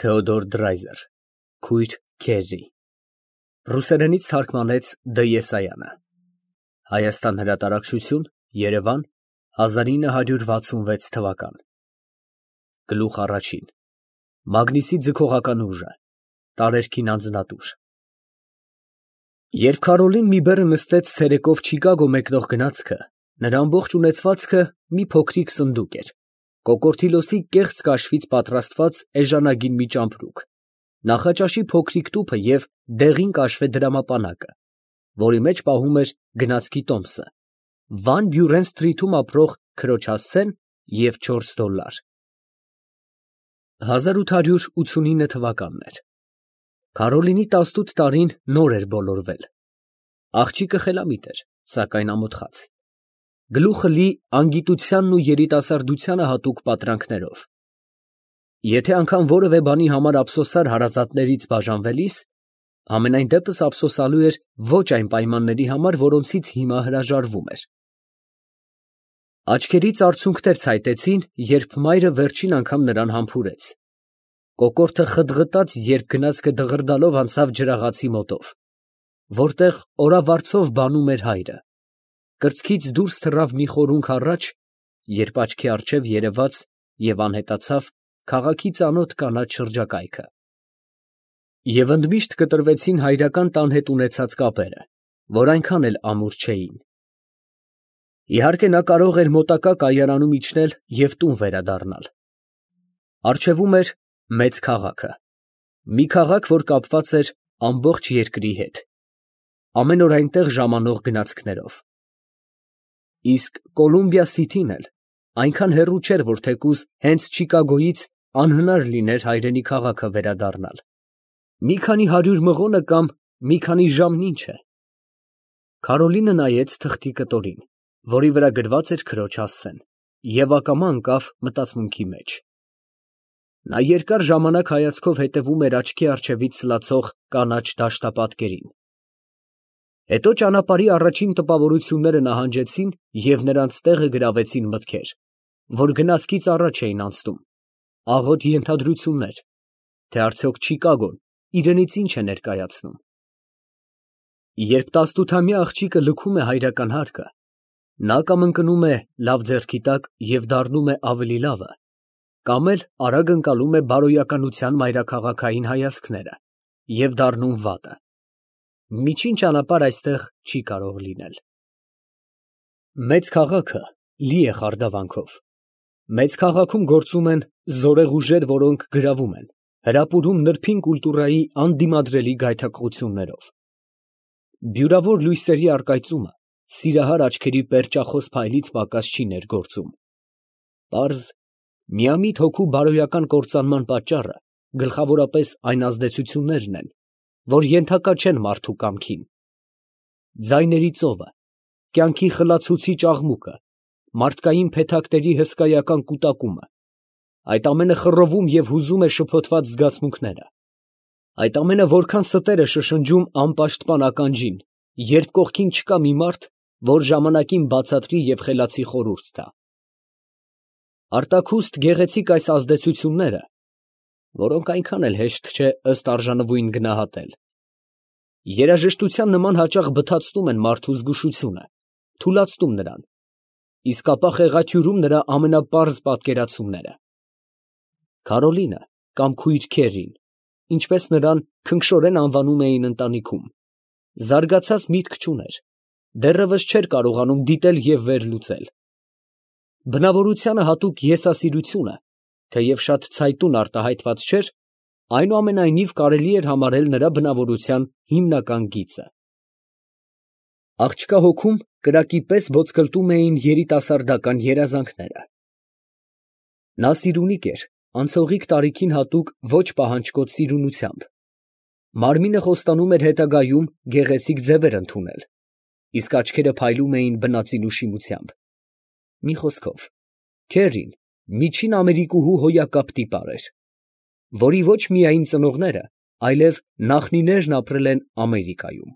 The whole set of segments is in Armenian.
Թեոդոր Դրայզեր, Քույր Քերի, ռուսերենից թարգմանեց Դ. Եսայանը, Հայաստան հրատարակչություն, Երևան, 1966 թվական, Գլուխ առաջին, Մագնիսի ձգողական ուժը, տարերքին անձնատուր։ Երբ Քարոլին մի բեռը նստեց ցերեկով Չիկագո մեկնող գնացքը, նրա ամբողջ ունեցվածքը մի փոքրիկ սնդուկ էր, կոկորդիլոսի կեղծ կաշվից պատրաստված էժանագին մի ճամպրուկ, նախաճաշի փոքրիկ տուփը և դեղին կաշվե դրամապանակը, որի մեջ պահում էր գնացքի տոմսը, Վան Բյուրեն սթրիթում ապրող քրոջ հասցեն և $4։ 1889 թվականն էր։ Քարոլինի 18 տարին նոր էր բոլորվել։ Աղջիկը խելամիտ էր, սակայն ամոթխած, գլուխը լի անգիտությանն ու երիտասարդությանը հատուկ պատրանքներով։ Եթե անգամ որևէ բանի համար ափսոսար հարազատներից բաժանվելիս, համենայն դեպս ափսոսալու էր ոչ այն պայմանների համար, որոնցից հիմա հրաժարվում էր։ Աչքերից արցունքներ ցայտեցին, երբ մայրը վերջին անգամ նրան համբուրեց։ Կոկորդը խդղտաց, երբ գնացքը դղրդալով անցավ ջրաղացի մոտով, որտեղ օրավարձով բանում էր հայրը, կրծքից դուրս թռավ մի խորունգ առաջ, երբ աչքի առջև երևաց և անհետացավ քաղաքի ծանոթ կանաչ շրջակայքը։ Եվ ընդմիշտ կտրվեցին հայրական տան հետ ունեցած կապերը, որ այնքան էլ ամուր չէին։ Իհարկե նա կարող էր մոտակա կայարանում իջնել և տուն վերադառնալ։ Առջևում էր մեծ քաղաքը, մի քաղաք, որ կապված էր ամբողջ երկրի հետ, ամեն օր այնտեղ ժամանող գնացքներով։ Իսկ Կոլումբիա Սիթին էլ այնքան հեռու չէր, որ թեկուզ հենց Չիկագոյից անհնար լիներ հայրենի քաղաքը վերադառնալ։ Մի քանի 100 մղոնը կամ մի քանի ժամն ինչ է։ Քարոլինը նայեց թղթի կտորին, որի վրա գրված էր քրոջ հասցեն, և ակամա ընկավ մտածմունքի մեջ։ Նա երկար ժամանակ հայացքով հետևում էր աչքի առջևից սլացող կանաչ դաշտապատկերին։ Հետո ճանապարհի առաջին տպավորությունները նահանջեցին և նրանց տեղը գրավեցին մտքեր, որ գնացքից առաջ էին անցնում, աղոտ ենթադրություններ, թե արդյոք Չիկագոն իրենից ինչ է ներկայացնում։ Երբ 18-ամյա աղջիկը լքում է հայրական հարկը, նա կամ ընկնում է լավ ձեռքի տակ և դառնում է ավելի լավը, կամ էլ արագ ընկալում է բարոյականության մայրաքաղաքային հայացքները և դառնում վատը։ Միջին ճանապարհ այստեղ չի կարող լինել։ Մեծ քաղաքը լի է խարդավանքով։ Մեծ քաղաքում գործում են զորեղ ուժեր, որոնք գրավում են, հրապուրում նրբին կուլտուրայի անդիմադրելի գայթակղություններով։ Բյուրավոր լույսերի առկայծումը սիրահար աչքերի պերճախոս փայլից պակաս չի ներգործում։ Պարզ, միամիտ հոգու բարոյական կործանման պատճառը գլխավորապես այն ազդեցություններն են, որ ենթակա չեն մարդու կամքին։ Ձայների ծովը, կյանքի խլացուցիչ աղմուկը, մարդկային փեթակների հսկայական կուտակումը, այդ ամենը խռովում և հուզում է շփոթված զգացմունքները։ Այդ ամենը որքան ստեր է շշնջում անպաշտպան ականջին, երբ կողքին չկա մի մարդ, որ ժամանակին բացատրի և խելացի խորհուրդ տա։ Արտաքուստ գեղեցիկ այս ազդեցությունները, որոնք այնքան էլ հեշտ չէ ըստ արժանվույն գնահատել, երաժշտության նման հաճախ բթացնում են մարդու զգուշությունը, թուլացնում նրան, իսկ ապա խեղաթյուրում նրա ամենապարզ պատկերացումները։ Քարոլինը կամ քույր Քերին, ինչպես նրան քնքշորեն անվանում էին ընտանիքում, զարգացած միտք չուներ, դեռևս չէր կարողանում դիտել և վերլուծել։ Բնավորությանը հատուկ եսասիրությունը, թեև շատ ցայտուն արտահայտված չէր, այնուամենայնիվ կարելի էր համարել նրա բնավորության հիմնական գիծը։ Աղջկա հոգում կրակի պես ոտցկլտում էին երիտասարդական երազանքները։ Նա սիրունիկ էր անցողիկ տարիքին հատուկ ոչ պահանջկոտ սիրունությամբ։ Մարմինը խոստանում էր հետագայում գեղեցիկ ձևեր ընդունել, իսկ աչքերը փայլում էին բնածին ուշիմությամբ։ Մի խոսքով, Քերին միջին ամերիկուհու հոյակապ տիպար էր, որի ոչ միայն ծնողները, այլև նախնիներն ապրել են Ամերիկայում։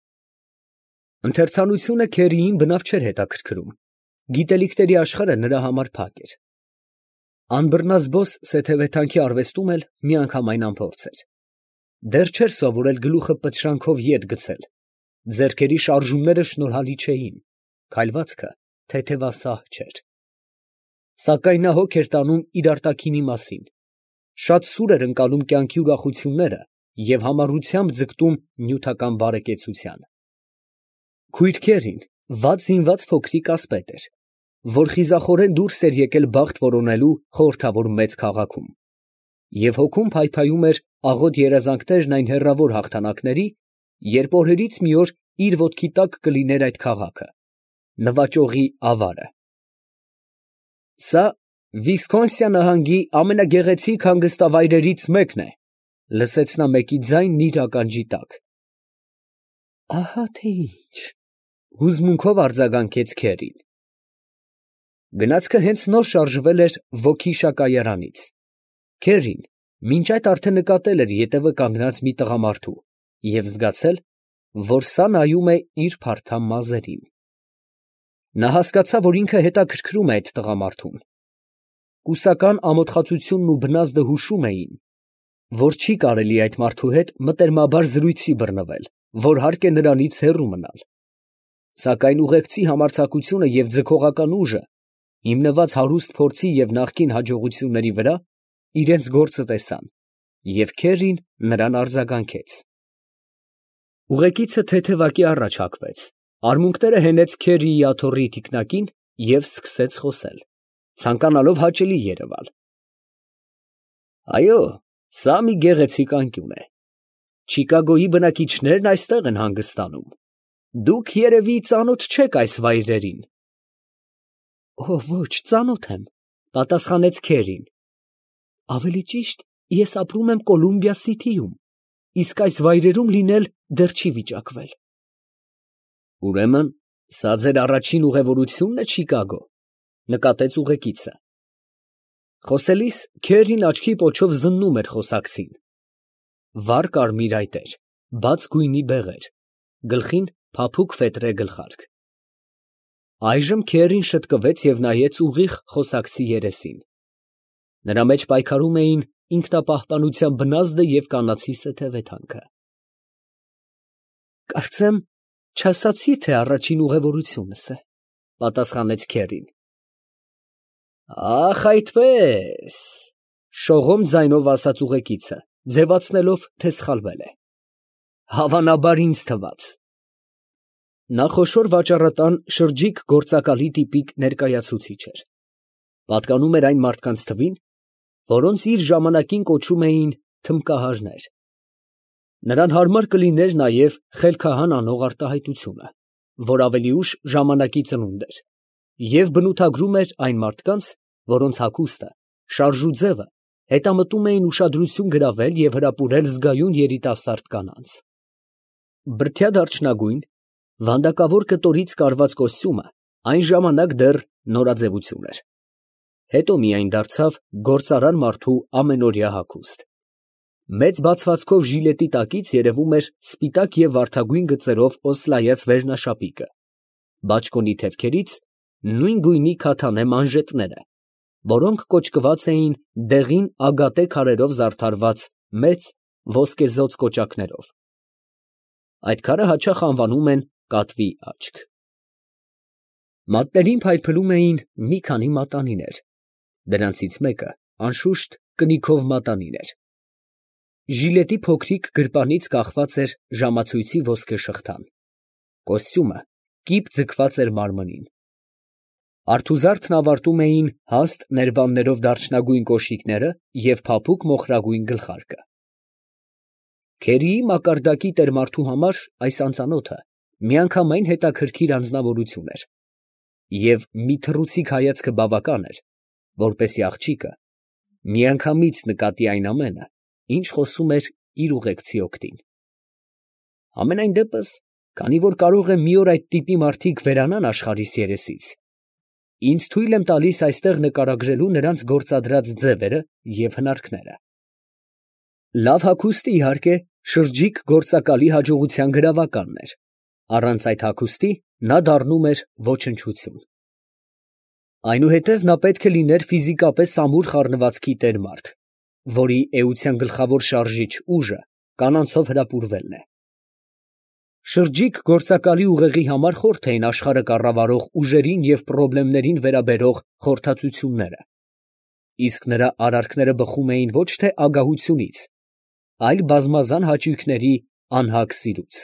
Ընթերցանությունը Քերիին բնավ չէր հետաքրքրում, գիտելիքների աշխարհը նրա համար փակ էր։ Անբռնազբոս սեթևեթանքի արվեստում էլ միանգամայն անփորձ էր։ Դեռ չէր սովորել գլուխը պտշրանքով ետ գցել, ձեռքերի շարժումները շնորհալի չէին, քայլվածքը թեթևասահ չէր։ Սակայն նա հոգ էր տանում իր արտաքինի մասին, շատ սուր էր ընկալում կյանքի ուրախությունները և համառությամբ ձգտում նյութական բարեկեցության։ Քույր քերին վատ զինված փոքրիկ ասպետ էր, որ խիզախորեն դուրս էր եկել բախտ որոնելու խորհրդավոր մեծ քաղաքում, և հոգում փայփայում էր աղոտ երազանքներն այն հեռավոր հաղթանակների, երբ օրերից մի օր իր ոտքի տակ կլիներ այդ քաղաքը, նվաճողի ավարը։ Սա Վիսկոնսին նահանգի ամենագեղեցիկ հանգստավայրերից մեկն է, լսեց նա մեկի ձայնն իր ականջի տակ։ Ահա թե ինչ, հուզմունքով արձագանքեց քերին։ Գնացքը հենց նոր շարժվել էր ոգիշա կայարանից։ Քերին մինչ այդ արդեն նկատել էր ետևը կանգնած մի տղամարդու և զգացել, որ սա նայում է իր փարթամ մազերին։ Նա հասկացավ, որ ինքը հետաքրքրում է այդ տղամարդուն։ Կուսական ամոթխածությունն ու բնազդը հուշում էին, որ չի կարելի այդ մարդու հետ մտերմաբար զրույցի բռնվել, որ հարկ է նրանից հեռու մնալ։ Սակայն ուղեկցի համարձակությունը և ձգողական ուժը, հիմնված հարուստ փորձի և նախկին հաջողությունների վրա, իրենց գործը տեսան, և քերին նրան արձագանքեց։ Ուղեկիցը թեթևակի առաջ հագվեց, արմունկները հենեց քերիի աթոռի թիկնակին և սկսեց խոսել, ցանկանալով հաճելի երևալ։ Այո, սա մի գեղեցիկ անկյուն է։ Չիկագոյի բնակիչներն այստեղ են հանգստանում։ Դուք երևի ծանոթ չեք այս վայրերին։ Ոչ, ծանոթ եմ, պատասխանեց քերին։ Ավելի ճիշտ, ես ապրում եմ Կոլումբիա Սիթիում, իսկ այս վայրերում լինել դեռ չի վիճակվել։ Ուրեմն, սա ձեր առաջին ուղևորությունն է Չիկագո, նկատեց ուղեկիցը։ Խոսելիս քերին աչքի պոչով զննում էր խոսակցին։ Վառ կարմիր այտեր, բաց գույնի բեղեր, գլխին փափուկ ֆետրե գլխարկ։ Այժմ քերին շտկվեց և նայեց ուղիղ խոսակցի երեսին։ Նրա մեջ պայքարում էին ինքնապահպանության բնազդը և կանացի սեթևեթանքը։ Կարծեմ, չասացի, թե առաջին ուղևորությունս է, պատասխանեց քերին։ Ախ, այդպես, շողոմ ձայնով ասաց ուղեկիցը, ձևացնելով, թե սխալվել է։ Հավանաբար ինձ թվաց։ Նա խոշոր վաճառատան շրջիկ գործակալի տիպիկ ներկայացուցիչ էր։ Պատկանում էր այն մարդկանց թվին, որոնց իր ժամանակին կոչում էին թմկահարներ։ Նրան հարմար կլիներ նաև խելքահան անող արտահայտությունը, որ ավելի ուշ ժամանակի ծնունդ էր, և բնութագրում էր այն մարդկանց, որոնց հագուստը, շարժուձևը հետամտում էին ուշադրություն գրավել և հրապուրել զգայուն երիտասարդ կանանց։ Բրդյա դարչնագույն, վանդակավոր կտորից կարված կոստյումը այն ժամանակ դեռ նորաձևություն էր, հետո միայն դարձավ գործարար մարդու ամենօրյա հագուստ։ Մեծ բացվածքով ժիլետի տակից երևում էր սպիտակ և վարդագույն գծերով օսլայած վերնաշապիկը, բաճկոնի թևքերից նույն գույնի քաթանե մանժետները, որոնք կոճկված էին դեղին ագատե քարերով զարդարված մեծ ոսկեզօծ կոճակներով։ Այդ քարը հաճախ անվանում են կատվի աչք։ Մատներին փայլփլում էին մի քանի մատանիներ, դրանցից մեկը, անշուշտ, կնիքով մատանին էր։ Ժիլետի փոքրիկ գրպանից կախված էր ժամացույցի ոսկե շղթան։ Կոստյումը կիպ ձգված էր մարմնին։ Արթուզարդն ավարտում էին հաստ ներբաններով դարչնագույն կոշիկները և փափուկ մոխրագույն գլխարկը։ Քերիի մակարդակի տեր֊մարդու համար այս անծանոթը միանգամայն հետաքրքիր անձնավորություն էր, և մի թռուցիկ հայացքը բավական էր, որպեսզի աղջիկը միանգամից նկատի այն ամենը, ինչ խոսում էր իր ուղեկցի օգտին։ Համենայն դեպս, քանի որ կարող է մի օր այդ տիպի մարդիկ վերանան աշխարհիս երեսից, ինձ թույլ եմ տալիս այստեղ նկարագրելու նրանց գործադրած ձևերը և հնարքները։ Լավ հագուստը, իհարկե, շրջիկ գործակալի հաջողության գրավականն էր, առանց այդ հագուստի նա դառնում էր ոչնչություն։ Այնուհետև նա պետք է լիներ ֆիզիկապես ամուր խառնվածքի տեր մարդ, որի էության գլխավոր շարժիչ ուժը կանանցով հրապուրվելն է։ Շրջիկ գործակալի ուղեղի համար խորթ էին աշխարհը կառավարող ուժերին և պրոբլեմներին վերաբերող խորհրդածությունները, իսկ նրա արարքները բխում էին ոչ թե ագահությունից, այլ բազմազան հաճույքների անհագ սիրուց։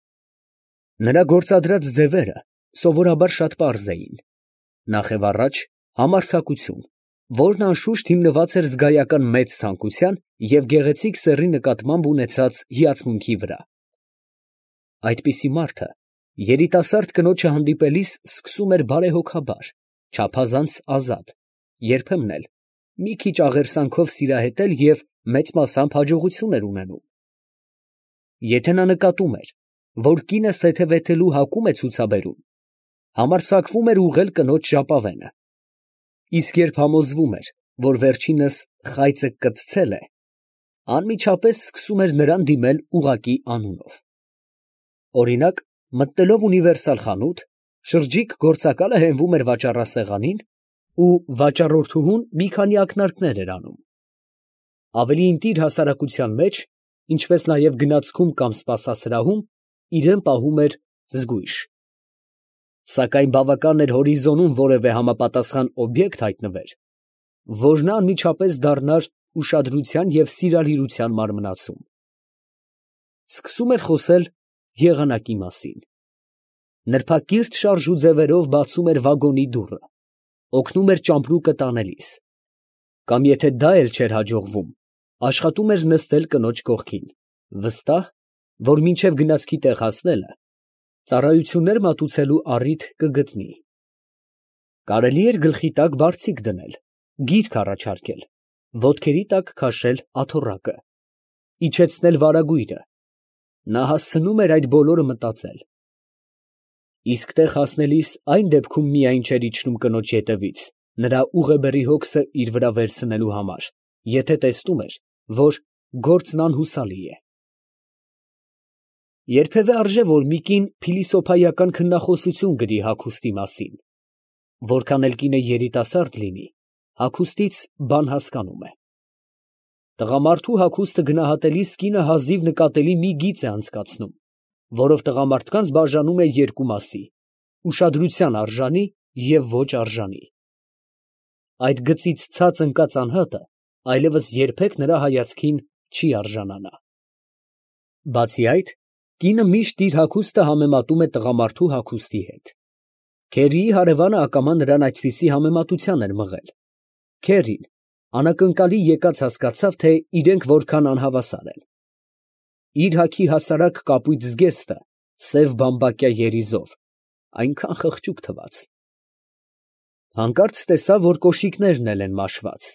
Նրա գործադրած ձևերը սովորաբար շատ պարզ էին. նախ և առաջ համարձակություն, որն անշուշտ հիմնված էր զգայական մեծ ցանկության և գեղեցիկ սեռի նկատմամբ ունեցած հիացմունքի վրա։ Այդպիսի մարդը երիտասարդ կնոջը հանդիպելիս սկսում էր բարեհոգաբար, չափազանց ազատ, երբեմն էլ մի քիչ աղերսանքով սիրահետել և մեծ մասամբ հաջողություն էր ունենում։ Եթե նա նկատում էր, որ կինը սեթևեթելու հակում է ցուցաբերում, համարձակվում էր ուղղել կնոջ ժապավենը, իսկ երբ համոզվում էր, որ վերջինս խայծը կծցել է, անմիջապես սկսում էր նրան դիմել ուղղակի անունով։ Օրինակ, մտնելով ունիվերսալ խանութ, շրջիկ գործակալը հենվում էր վաճառասեղանին ու վաճառորդուհուն մի քանի ակնարկներ էր անում։ Ավելի ընտիր հասարակության մեջ, ինչպես նաև գնացքում կամ սպասասրահում, իրան պահում էր զգույշ։ Սակայն բավական էր հորիզոնում որևէ համապատասխան օբյեկտ հայտնվեր, որ նա անմիջապես դառնար ուշադրության և սիրալիրության մարմնացում։ Սկսում էր խոսել եղանակի մասին։ Նրբակիրթ շարժու ձևերով բացում էր վագոնի դուռը, օգնում էր ճամպրուկը տանելիս, կամ եթե դա էլ չէր հաջողվում, աշխատում էր նստել կնոջ կողքին, վստահ, որ մինչև գնացքի տեղ հասնելը ծառայություններ մատուցելու առիթ կգտնի։ Կարելի էր գլխի տակ բարձիկ դնել, գիրք առաջարկել, ոտքերի տակ քաշել աթոռակը, իջեցնել վարագույրը։ Նա հասցնում էր այդ բոլորը մտածել։ Իսկ տեղ հասնելիս այն դեպքում միայն չէր իջնում կնոջ ետևից, նրա ուղեբեռի հոգսը իր վրա վերցնելու համար, եթե տեսնում էր, որ գործն անհուսալի է։ Երբևէ արժե, որ մի կին փիլիսոփայական քննախոսություն գրի հագուստի մասին, որքան էլ կինը երիտասարդ լինի, հագուստից բան հասկանում է։ Տղամարդու հագուստը գնահատելիս կինը հազիվ նկատելի մի գիծ է անցկացնում, որով տղամարդկանց բաժանում է երկու մասի՝ ուշադրության արժանի և ոչ արժանի։ Այդ գծից ցած ընկած անհատը այլևս երբեք նրա հայացքին չի արժանանա։ Բացի այդ, կինը միշտ իր հագուստը համեմատում է տղամարդու հագուստի հետ։ Քերիի հարևանը ակամա նրան այդպիսի համեմատության էր մղել։ Քերին անակնկալի եկած հասկացավ, թե իրենք որքան անհավասար են։ Իր հագի հասարակ կապույտ զգեստը սև բամբակյա երիզով այնքան խղճուկ թվաց։ Հանկարծ տեսավ, որ կոշիկներն էլ են մաշված։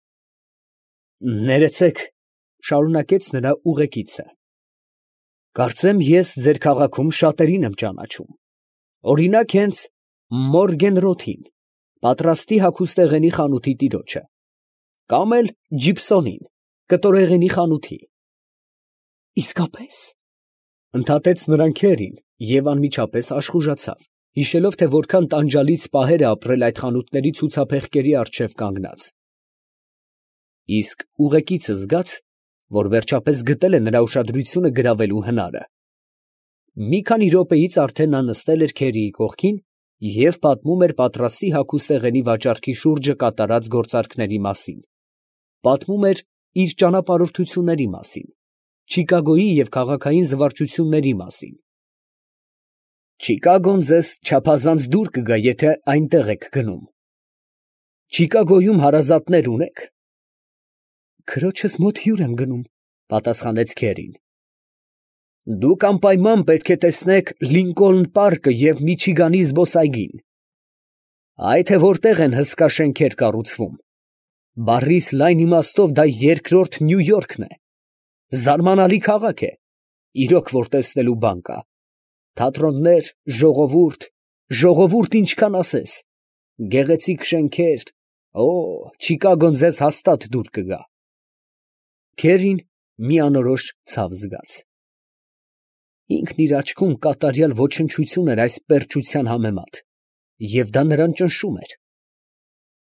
Ներեցեք, շարունակեց նրա ուղեկիցը, կարծեմ ես ձեր քաղաքում շատերին եմ ճանաչում, օրինակ հենց Մորգենրոթին, պատրաստի հագուստեղենի խանութի տիրոջը, կամ էլ Ջիպսոնին, կտորեղենի խանութի։ Իսկապես, ընդհատեց նրան Քերին և անմիջապես աշխուժացավ, հիշելով, թե որքան տանջալից պահեր է ապրել այդ խանութների ցուցափեղկերի առջև կանգնած։ Իսկ ուղեկիցը զգաց, որ վերջապես գտել է նրա ուշադրությունը գրավելու հնարը։ Մի քանի րոպեից արդեն նա նստել էր Քերիի կողքին և պատմում էր պատրաստի հագուստեղենի վաճառքի շուրջը կատարած գործարքների մասին, պատմում էր իր ճանապարհորդությունների մասին, Չիկագոյի և քաղաքային զվարճությունների մասին։ Չիկագոն ձեզ չափազանց դուր կգա, եթե այնտեղ եք գնում։ Չիկագոյում հարազատներ ունե՞ք։ Քրոջս մոտ հյուր եմ գնում, պատասխանեց Քերին։ Դուք անպայման պետք է տեսնեք Լինկոլն պարկը և Միչիգանի զբոսայգին։ Այ թե որտեղ են հսկա շենքեր կառուցվում։ Բառիս լայն իմաստով դա երկրորդ Նյու Յորքն է։ Զարմանալի քաղաք է, իրոք որ տեսնելու բան կա։ Թատրոններ, ժողովուրդ, ժողովուրդ ինչքան ասես, գեղեցիկ շենքեր, Չիկագոն ձեզ հաստատ դուր կգա։ Քերին մի անորոշ ցավ զգաց։ Ինքն իր աչքում կատարյալ ոչնչություն էր այս պերճության համեմատ, և դա նրան ճնշում էր։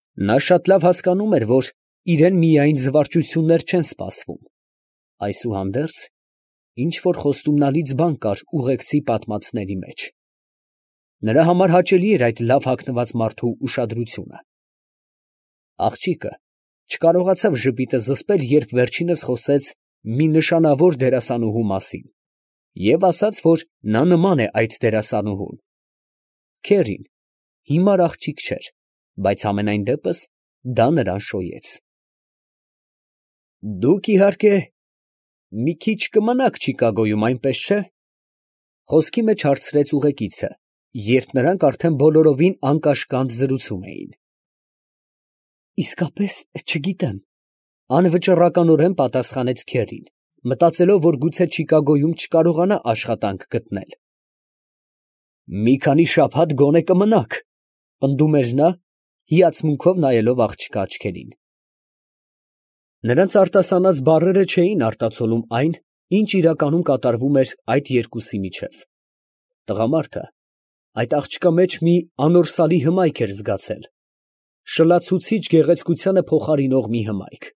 Նա շատ լավ հասկանում էր, որ իրեն միայն զվարճություններ չեն սպասվում. այսուհանդերձ ինչ որ խոստումնալից բան կար ուղեկցի պատմածների մեջ։ Նրա համար հաճելի էր այդ լավ հագնված մարդու ուշադրությունը։ Աղջիկը չկարողացավ ժպիտը զսպել, երբ վերջինս խոսեց մի նշանավոր դերասանուհու մասին և ասաց, որ նա նման է այդ դերասանուհուն։ Քերին հիմար աղջիկ չէր, բայց համենայն դեպս դա նրան շոյեց։ Դուք իհարկե մի քիչ կմնաք Չիկագոյում, այնպես չէ՞, խոսքի մեջ հարցրեց ուղեկիցը, երբ նրանք արդեն բոլորովին անկաշկանդ զրուցում էին։ Իսկապես չգիտեմ, անվճռականորեն պատասխանեց Քերին, մտածելով, որ գուցե Չիկագոյում չկարողանա աշխատանք գտնել։ Մի քանի շաբաթ գոնե կմնաք, պնդում էր նա, հիացմունքով նայելով աղջկա աչքերին։ Նրանց արտասանած բառերը չէին արտացոլում այն, ինչ իրականում կատարվում էր այդ երկուսի միջև։ Տղամարդը այդ աղջկա մեջ մի անորսալի հմայք էր զգացել, շլացուցիչ գեղեցկությանը փոխարինող մի հմայք։